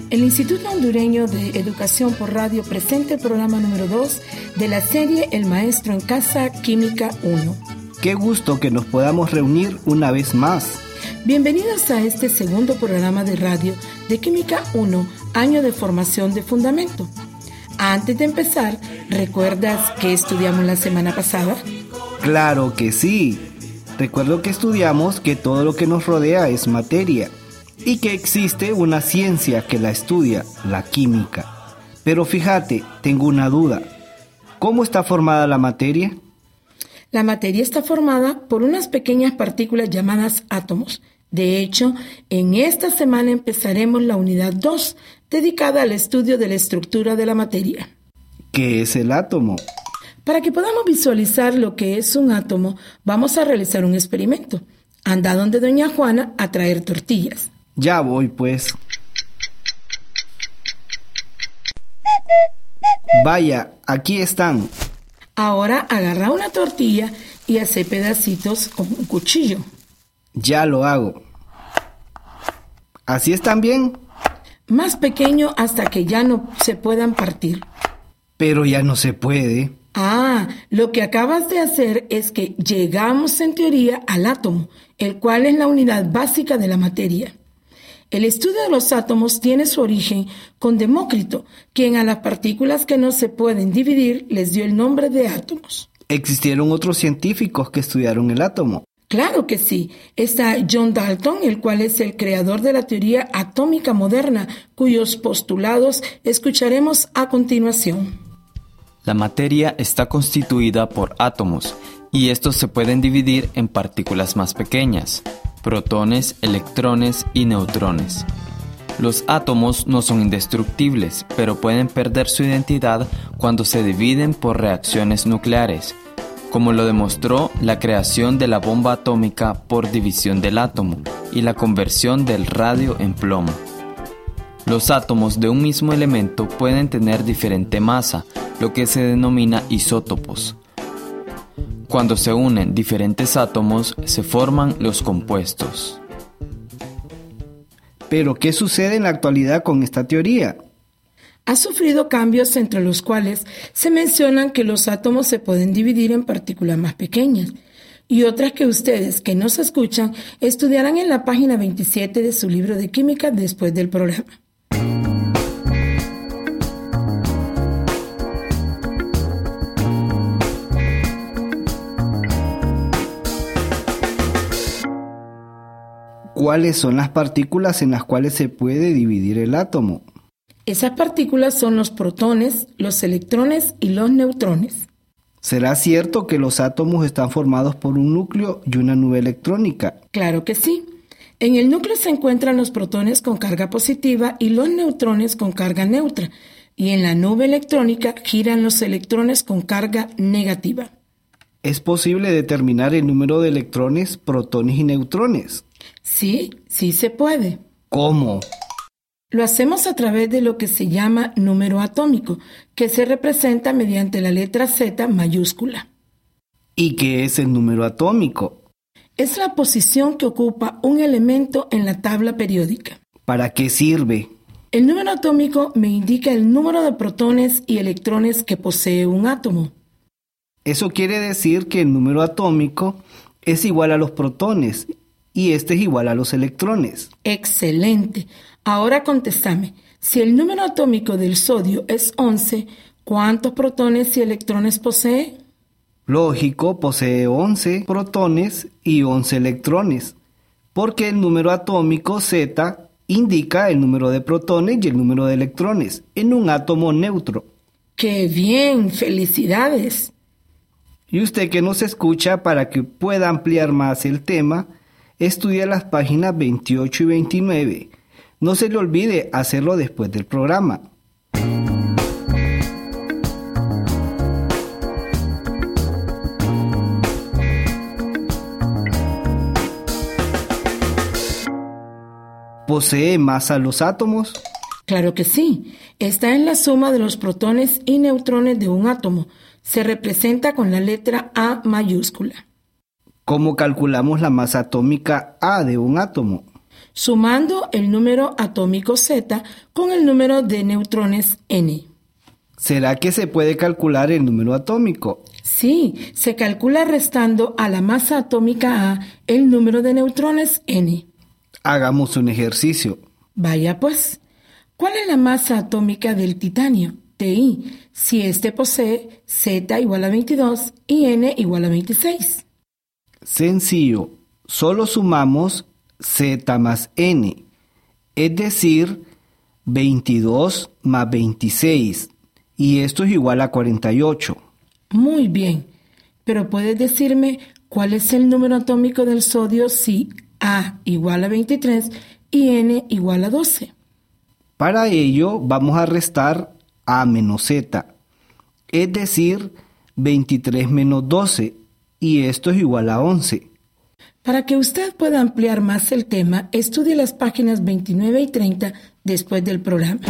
El Instituto Hondureño de Educación por Radio presenta el programa número 2 de la serie El Maestro en Casa, Química 1. Qué gusto que nos podamos reunir una vez más. Bienvenidos a este segundo programa de radio de Química 1, año de formación de fundamento. Antes de empezar, ¿recuerdas qué estudiamos la semana pasada? Claro que sí. Recuerdo que estudiamos que todo lo que nos rodea es materia y que existe una ciencia que la estudia, la química. Pero fíjate, tengo una duda. ¿Cómo está formada la materia? La materia está formada por unas pequeñas partículas llamadas átomos. De hecho, en esta semana empezaremos la unidad 2, dedicada al estudio de la estructura de la materia. ¿Qué es el átomo? Para que podamos visualizar lo que es un átomo, vamos a realizar un experimento. Anda donde doña Juana a traer tortillas. Ya voy, pues. Vaya, aquí están. Ahora agarra una tortilla y hace pedacitos con un cuchillo. Ya lo hago. ¿Así están bien? Más pequeño hasta que ya no se puedan partir. Pero ya no se puede. Lo que acabas de hacer es que llegamos en teoría al átomo, el cual es la unidad básica de la materia. El estudio de los átomos tiene su origen con Demócrito, quien a las partículas que no se pueden dividir les dio el nombre de átomos. ¿Existieron otros científicos que estudiaron el átomo? Claro que sí. Está John Dalton, el cual es el creador de la teoría atómica moderna, cuyos postulados escucharemos a continuación. La materia está constituida por átomos, y estos se pueden dividir en partículas más pequeñas, protones, electrones y neutrones. Los átomos no son indestructibles, pero pueden perder su identidad cuando se dividen por reacciones nucleares, como lo demostró la creación de la bomba atómica por división del átomo y la conversión del radio en plomo. Los átomos de un mismo elemento pueden tener diferente masa, lo que se denomina isótopos. Cuando se unen diferentes átomos, se forman los compuestos. ¿Pero qué sucede en la actualidad con esta teoría? Ha sufrido cambios entre los cuales se mencionan que los átomos se pueden dividir en partículas más pequeñas y otras que ustedes que nos escuchan estudiarán en la página 27 de su libro de química después del programa. ¿Cuáles son las partículas en las cuales se puede dividir el átomo? Esas partículas son los protones, los electrones y los neutrones. ¿Será cierto que los átomos están formados por un núcleo y una nube electrónica? Claro que sí. En el núcleo se encuentran los protones con carga positiva y los neutrones con carga neutra, y en la nube electrónica giran los electrones con carga negativa. ¿Es posible determinar el número de electrones, protones y neutrones? Sí se puede. ¿Cómo? Lo hacemos a través de lo que se llama número atómico, que se representa mediante la letra Z mayúscula. ¿Y qué es el número atómico? Es la posición que ocupa un elemento en la tabla periódica. ¿Para qué sirve? El número atómico me indica el número de protones y electrones que posee un átomo. Eso quiere decir que el número atómico es igual a los protones y este es igual a los electrones. Excelente. Ahora contéstame. Si el número atómico del sodio es 11, ¿cuántos protones y electrones posee? Lógico, posee 11 protones y 11 electrones, porque el número atómico Z indica el número de protones y el número de electrones en un átomo neutro. ¡Qué bien! ¡Felicidades! Y usted que nos escucha, para que pueda ampliar más el tema, estudia las páginas 28 y 29. No se le olvide hacerlo después del programa. ¿Posee masa los átomos? Claro que sí. Está en la suma de los protones y neutrones de un átomo. Se representa con la letra A mayúscula. ¿Cómo calculamos la masa atómica A de un átomo? sumando el número atómico Z con el número de neutrones N. ¿Será que se puede calcular el número atómico? Sí, se calcula restando a la masa atómica A el número de neutrones N. Hagamos un ejercicio. Vaya pues, ¿cuál es la masa atómica del titanio, Ti, si éste posee Z igual a 22 y N igual a 26? Sencillo, solo sumamos Z más N, es decir, 22 más 26, y esto es igual a 48. Muy bien, pero ¿puedes decirme cuál es el número atómico del sodio si A igual a 23 y N igual a 12? Para ello vamos a restar A menos Z, es decir, 23 menos 12, y esto es igual a 11. Para que usted pueda ampliar más el tema, estudie las páginas 29 y 30 después del programa.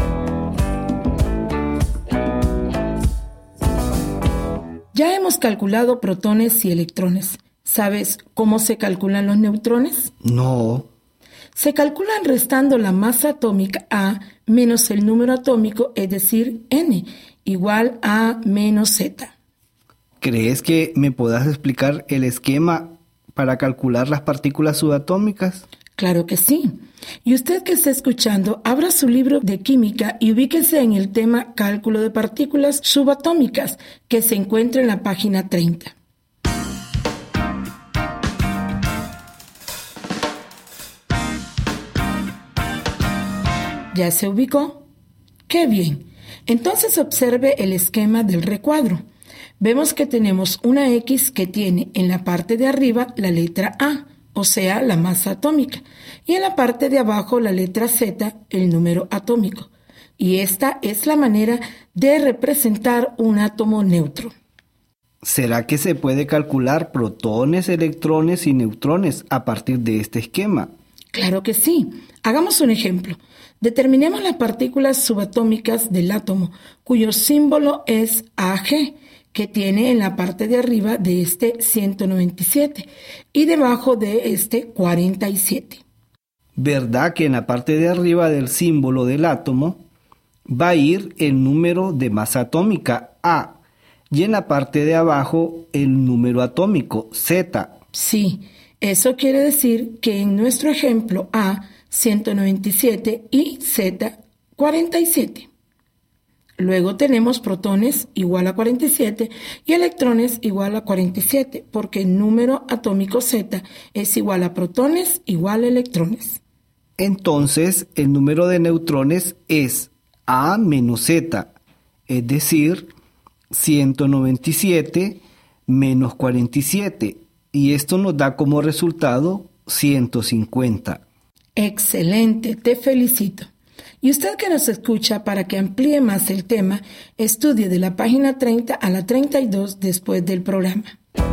Ya hemos calculado protones y electrones. ¿Sabes cómo se calculan los neutrones? No. Se calculan restando la masa atómica A menos el número atómico, es decir, N, igual a menos Z. ¿Crees que me puedas explicar el esquema para calcular las partículas subatómicas? Claro que sí. Y usted que está escuchando, abra su libro de química y ubíquese en el tema cálculo de partículas subatómicas, que se encuentra en la página 30. ¿Ya se ubicó? ¡Qué bien! Entonces observe el esquema del recuadro. Vemos que tenemos una X que tiene en la parte de arriba la letra A, o sea, la masa atómica, y en la parte de abajo la letra Z, el número atómico. Y esta es la manera de representar un átomo neutro. ¿Será que se puede calcular protones, electrones y neutrones a partir de este esquema? Claro que sí. Hagamos un ejemplo. Determinemos las partículas subatómicas del átomo, cuyo símbolo es Ag, que tiene en la parte de arriba de este 197 y debajo de este 47. ¿Verdad que en la parte de arriba del símbolo del átomo va a ir el número de masa atómica A y en la parte de abajo el número atómico Z? Sí, eso quiere decir que en nuestro ejemplo A, 197 y Z, 47. Luego tenemos protones igual a 47 y electrones igual a 47, porque el número atómico Z es igual a protones igual a electrones. Entonces, el número de neutrones es A menos Z, es decir, 197 menos 47, y esto nos da como resultado 150. Excelente, te felicito. Y usted que nos escucha, para que amplíe más el tema, estudie de la página 30 a la 32 después del programa.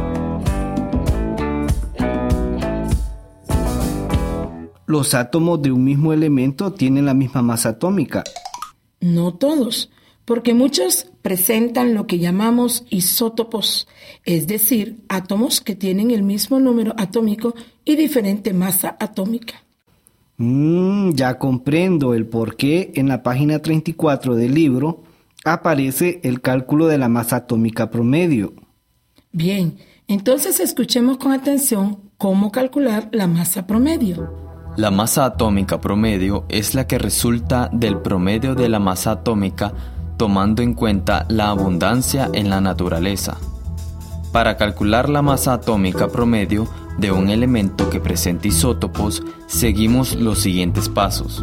¿Los átomos de un mismo elemento tienen la misma masa atómica? No todos, porque muchos presentan lo que llamamos isótopos, es decir, átomos que tienen el mismo número atómico y diferente masa atómica. Ya comprendo el por qué en la página 34 del libro aparece el cálculo de la masa atómica promedio. Bien, entonces escuchemos con atención cómo calcular la masa promedio. La masa atómica promedio es la que resulta del promedio de la masa atómica tomando en cuenta la abundancia en la naturaleza. Para calcular la masa atómica promedio de un elemento que presenta isótopos, seguimos los siguientes pasos.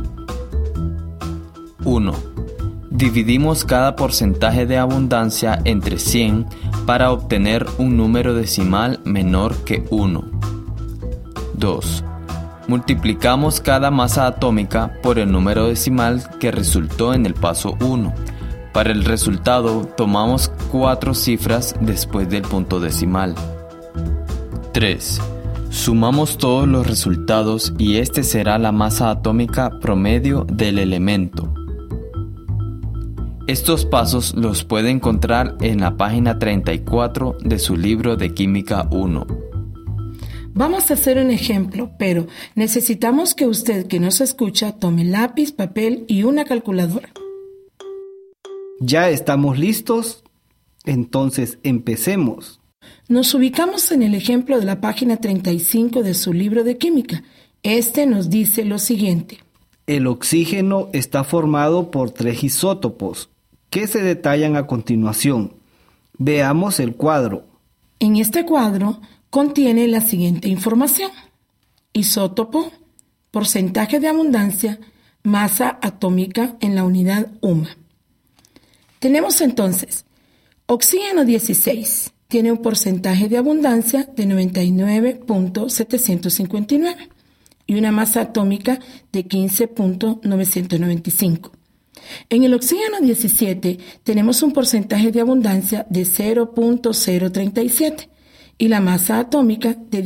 1. Dividimos cada porcentaje de abundancia entre 100 para obtener un número decimal menor que 1. 2. Multiplicamos cada masa atómica por el número decimal que resultó en el paso 1. Para el resultado, tomamos 4 cifras después del punto decimal. 3. Sumamos todos los resultados y este será la masa atómica promedio del elemento. Estos pasos los puede encontrar en la página 34 de su libro de Química 1. Vamos a hacer un ejemplo, pero necesitamos que usted que nos escucha tome lápiz, papel y una calculadora. ¿Ya estamos listos? Entonces empecemos. Nos ubicamos en el ejemplo de la página 35 de su libro de química. Este nos dice lo siguiente. El oxígeno está formado por 3 isótopos, que se detallan a continuación. Veamos el cuadro. En este cuadro contiene la siguiente información. Isótopo, porcentaje de abundancia, masa atómica en la unidad UMA. Tenemos entonces oxígeno 16, tiene un porcentaje de abundancia de 99.759 y una masa atómica de 15.995. En el oxígeno 17 tenemos un porcentaje de abundancia de 0.037 y la masa atómica de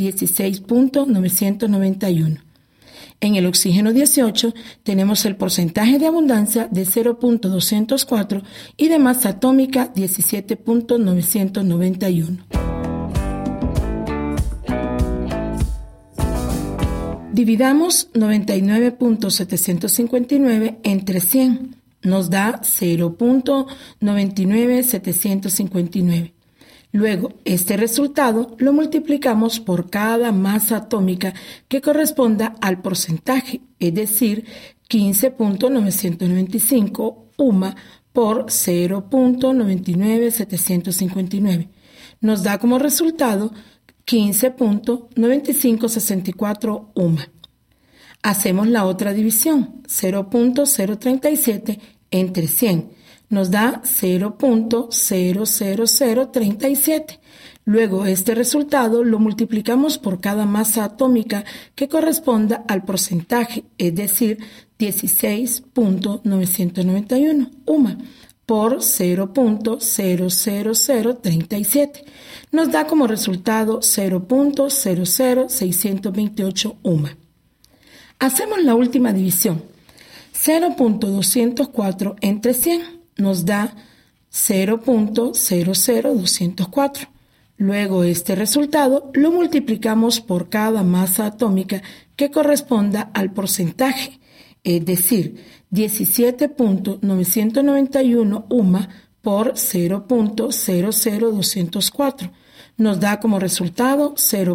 16.991. En el oxígeno 18 tenemos el porcentaje de abundancia de 0.204 y de masa atómica 17.991. Dividamos 99.759 entre 100. Nos da 0.99759. Luego, este resultado lo multiplicamos por cada masa atómica que corresponda al porcentaje, es decir, 15.995 UMA por 0.99759. Nos da como resultado 15.9564 UMA. Hacemos la otra división, 0.037 entre 100. Nos da 0.00037. Luego este resultado lo multiplicamos por cada masa atómica que corresponda al porcentaje, es decir, 16.991 UMA por 0.00037. Nos da como resultado 0.00628 UMA. Hacemos la última división. 0.204 entre 100 nos da 0.00204. Luego este resultado lo multiplicamos por cada masa atómica que corresponda al porcentaje, es decir, 17.991 UMA por 0.00204. Nos da como resultado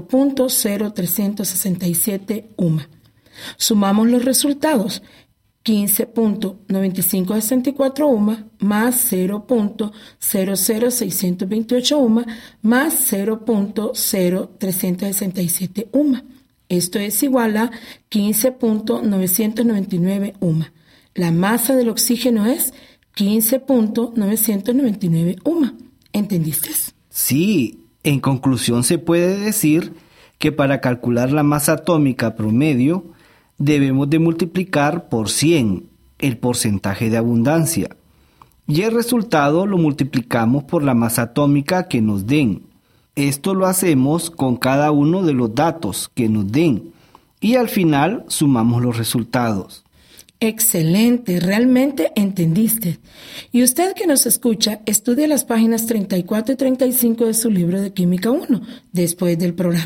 0.0367 UMA. Sumamos los resultados. 15.9564 UMA más 0.00628 UMA más 0.0367 UMA. Esto es igual a 15.999 UMA. La masa del oxígeno es 15.999 UMA. ¿Entendiste? Sí, en conclusión se puede decir que para calcular la masa atómica promedio debemos de multiplicar por 100 el porcentaje de abundancia y el resultado lo multiplicamos por la masa atómica que nos den. Esto lo hacemos con cada uno de los datos que nos den y al final sumamos los resultados. Excelente, realmente entendiste. Y usted que nos escucha, estudia las páginas 34 y 35 de su libro de Química 1 después del programa.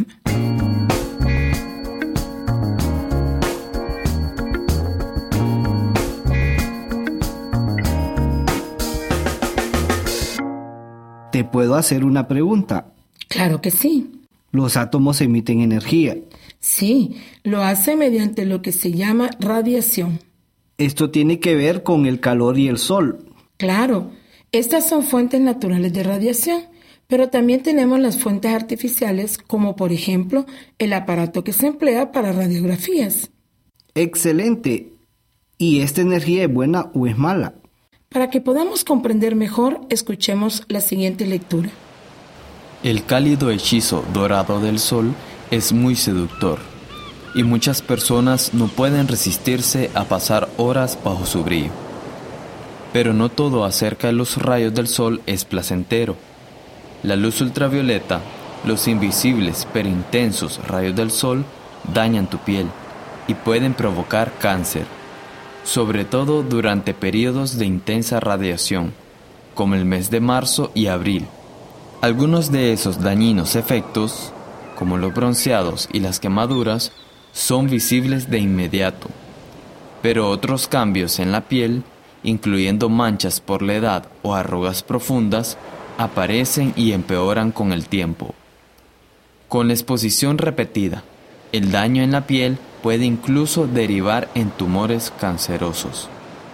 ¿Te puedo hacer una pregunta? Claro que sí. ¿Los átomos emiten energía? Sí, lo hace mediante lo que se llama radiación. Esto tiene que ver con el calor y el sol. Claro, estas son fuentes naturales de radiación, pero también tenemos las fuentes artificiales, como por ejemplo el aparato que se emplea para radiografías. Excelente. ¿Y esta energía es buena o es mala? Para que podamos comprender mejor, escuchemos la siguiente lectura. El cálido hechizo dorado del sol es muy seductor, y muchas personas no pueden resistirse a pasar horas bajo su brillo. Pero no todo acerca de los rayos del sol es placentero. La luz ultravioleta, los invisibles pero intensos rayos del sol dañan tu piel y pueden provocar cáncer, sobre todo durante periodos de intensa radiación, como el mes de marzo y abril. Algunos de esos dañinos efectos como los bronceados y las quemaduras, son visibles de inmediato. Pero otros cambios en la piel, incluyendo manchas por la edad o arrugas profundas, aparecen y empeoran con el tiempo. Con la exposición repetida, el daño en la piel puede incluso derivar en tumores cancerosos.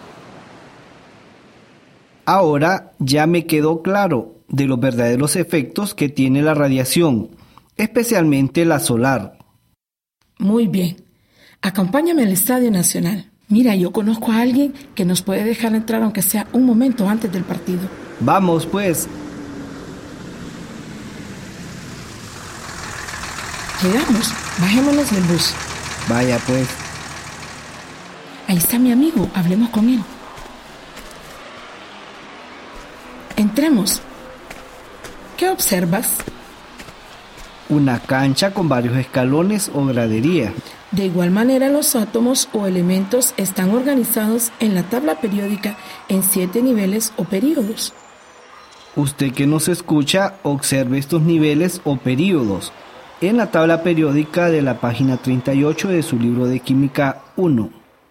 Ahora ya me quedó claro de los verdaderos efectos que tiene la radiación, especialmente la solar. Muy bien. Acompáñame al Estadio Nacional. Mira, yo conozco a alguien que nos puede dejar entrar aunque sea un momento antes del partido. Vamos, pues. Llegamos. Bajémonos del bus. Vaya, pues. Ahí está mi amigo. Hablemos con él. Entremos. ¿Qué observas? Una cancha con varios escalones o gradería. De igual manera, los átomos o elementos están organizados en la tabla periódica en 7 niveles o períodos. Usted que nos escucha, observe estos niveles o períodos en la tabla periódica de la página 38 de su libro de Química 1.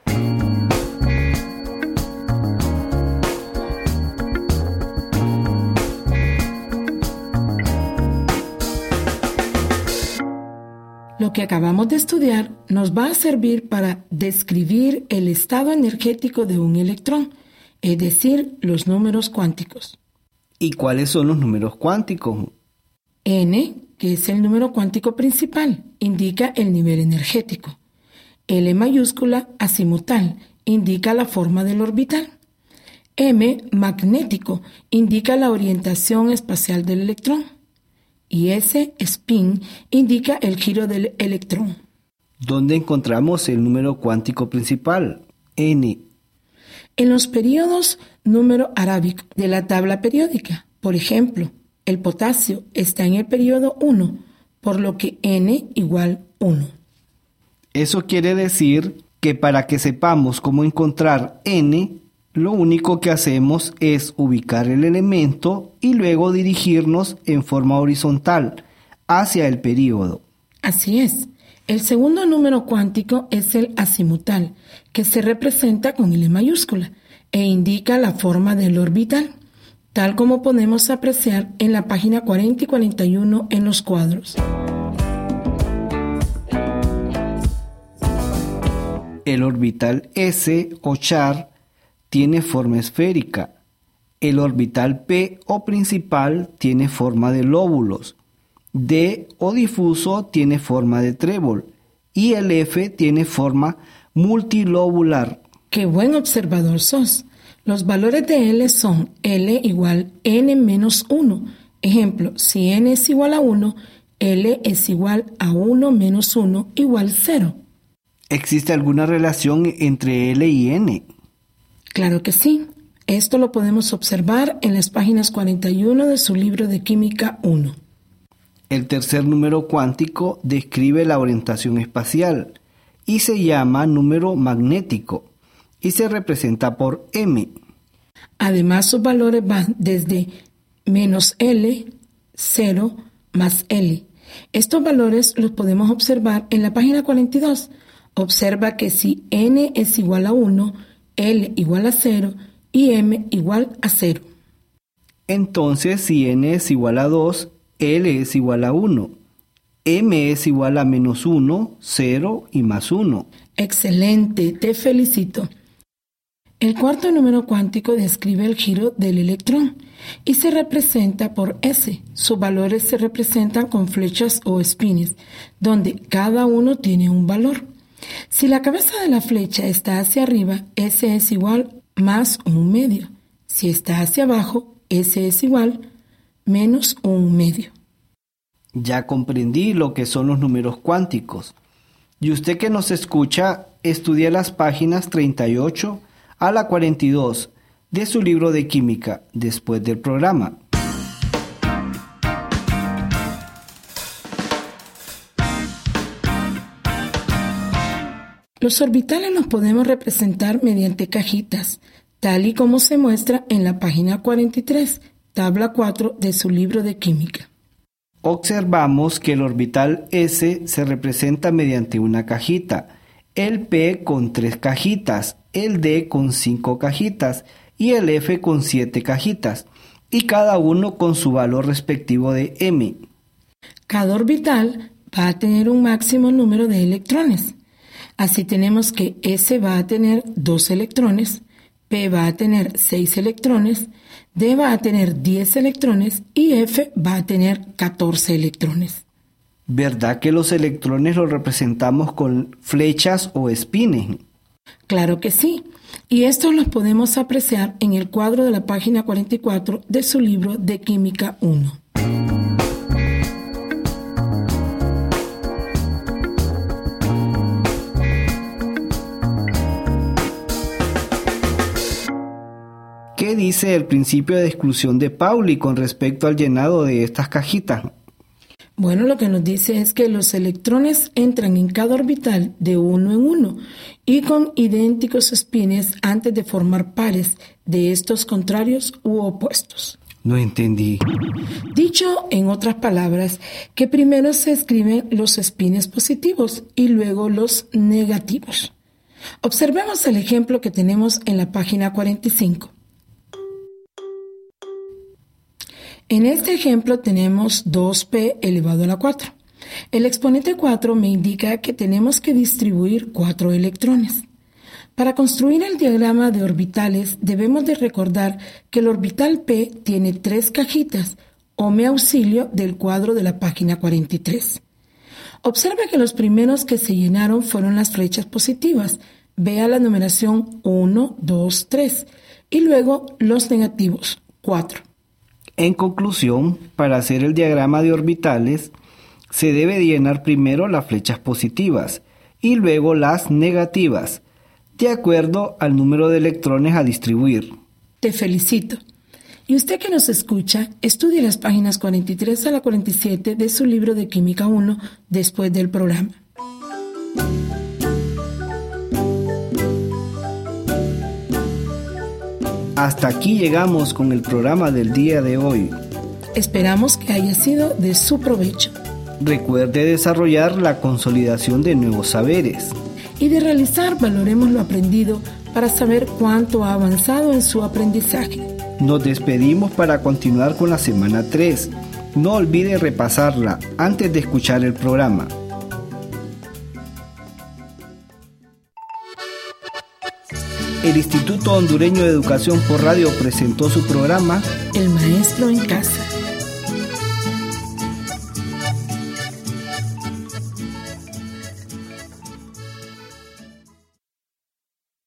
Lo que acabamos de estudiar nos va a servir para describir el estado energético de un electrón, es decir, los números cuánticos. ¿Y cuáles son los números cuánticos? N, que es el número cuántico principal, indica el nivel energético. L mayúscula, azimutal, indica la forma del orbital. M, magnético, indica la orientación espacial del electrón. Y S, spin, indica el giro del electrón. ¿Dónde encontramos el número cuántico principal? N. En los períodos número arábico de la tabla periódica. Por ejemplo, el potasio está en el período 1, por lo que N igual 1. Eso quiere decir que para que sepamos cómo encontrar N, lo único que hacemos es ubicar el elemento y luego dirigirnos en forma horizontal hacia el período. Así es. El segundo número cuántico es el azimutal, que se representa con L mayúscula e indica la forma del orbital, tal como podemos apreciar en la página 40 y 41 en los cuadros. El orbital S o char tiene forma esférica. El orbital P o principal tiene forma de lóbulos. D o difuso tiene forma de trébol. Y el F tiene forma multilobular. ¡Qué buen observador sos! Los valores de L son L igual N menos 1. Ejemplo, si N es igual a 1, L es igual a 1 menos 1 igual 0. ¿Existe alguna relación entre L y N? Claro que sí. Esto lo podemos observar en las páginas 41 de su libro de Química 1. El tercer número cuántico describe la orientación espacial y se llama número magnético y se representa por M. Además, sus valores van desde menos L, 0, más L. Estos valores los podemos observar en la página 42. Observa que si N es igual a 1, L igual a 0 y M igual a 0. Entonces, si N es igual a 2, L es igual a 1. M es igual a menos 1, 0 y más 1. Excelente, te felicito. El cuarto número cuántico describe el giro del electrón y se representa por S. Sus valores se representan con flechas o espines, donde cada uno tiene un valor. Si la cabeza de la flecha está hacia arriba, S es igual más 1/2. Si está hacia abajo, S es igual menos 1/2. Ya comprendí lo que son los números cuánticos. Y usted que nos escucha, estudia las páginas 38 a la 42 de su libro de química después del programa. Los orbitales los podemos representar mediante cajitas, tal y como se muestra en la página 43, tabla 4 de su libro de química. Observamos que el orbital S se representa mediante una cajita, el P con 3 cajitas, el D con 5 cajitas y el F con 7 cajitas, y cada uno con su valor respectivo de M. Cada orbital va a tener un máximo número de electrones. Así tenemos que S va a tener 2 electrones, P va a tener 6 electrones, D va a tener 10 electrones y F va a tener 14 electrones. ¿Verdad que los electrones los representamos con flechas o espines? Claro que sí, y estos los podemos apreciar en el cuadro de la página 44 de su libro de Química 1. ¿Qué dice el principio de exclusión de Pauli con respecto al llenado de estas cajitas? Bueno, lo que nos dice es que los electrones entran en cada orbital de uno en uno y con idénticos espines antes de formar pares de estos contrarios u opuestos. No entendí. Dicho en otras palabras, que primero se escriben los espines positivos y luego los negativos. Observemos el ejemplo que tenemos en la página 45. En este ejemplo tenemos 2p elevado a la 4. El exponente 4 me indica que tenemos que distribuir 4 electrones. Para construir el diagrama de orbitales debemos de recordar que el orbital P tiene 3 cajitas o me auxilio del cuadro de la página 43. Observe que los primeros que se llenaron fueron las flechas positivas. Vea la numeración 1, 2, 3 y luego los negativos 4. En conclusión, para hacer el diagrama de orbitales, se debe de llenar primero las flechas positivas y luego las negativas, de acuerdo al número de electrones a distribuir. Te felicito. Y usted que nos escucha, estudie las páginas 43 a la 47 de su libro de Química 1 después del programa. Hasta aquí llegamos con el programa del día de hoy. Esperamos que haya sido de su provecho. Recuerde desarrollar la consolidación de nuevos saberes. Y de realizar, valoremos lo aprendido para saber cuánto ha avanzado en su aprendizaje. Nos despedimos para continuar con la semana 3. No olvide repasarla antes de escuchar el programa. El Instituto Hondureño de Educación por Radio presentó su programa El Maestro en Casa.